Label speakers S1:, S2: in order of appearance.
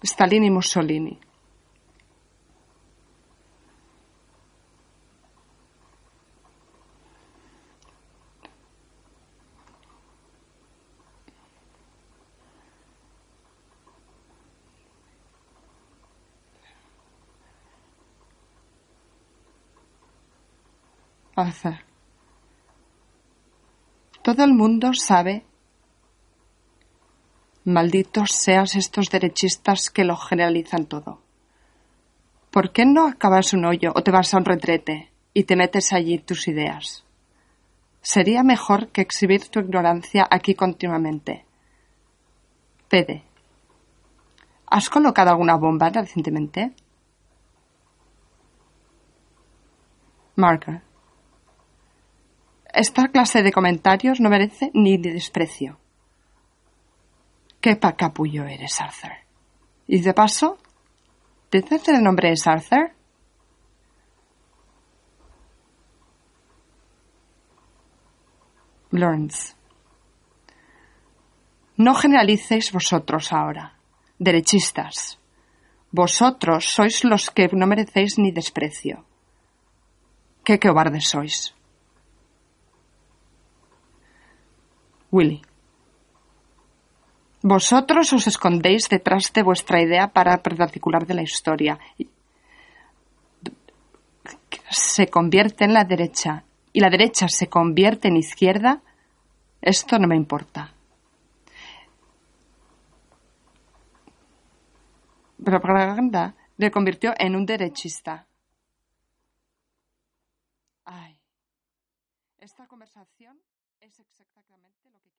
S1: Stalin y Mussolini. Arthur. Todo el mundo sabe. Malditos seas estos derechistas que lo generalizan todo. ¿Por qué no acabas un hoyo o te vas a un retrete y te metes allí tus ideas? Sería mejor que exhibir tu ignorancia aquí continuamente. Pede. ¿Has colocado alguna bomba recientemente? Margaret. Esta clase de comentarios no merece ni desprecio. ¿Qué capullo eres, Arthur? Y de paso, ¿dices que el nombre es Arthur? Lawrence. No generalicéis vosotros ahora, derechistas. Vosotros sois los que no merecéis ni desprecio. ¡Qué cobardes sois! Willy. Vosotros os escondéis detrás de vuestra idea particular de la historia. Se convierte en la derecha y la derecha se convierte en izquierda. Esto no me importa. Propaganda le convirtió en un derechista. Ay. Esta conversación es exactamente lo que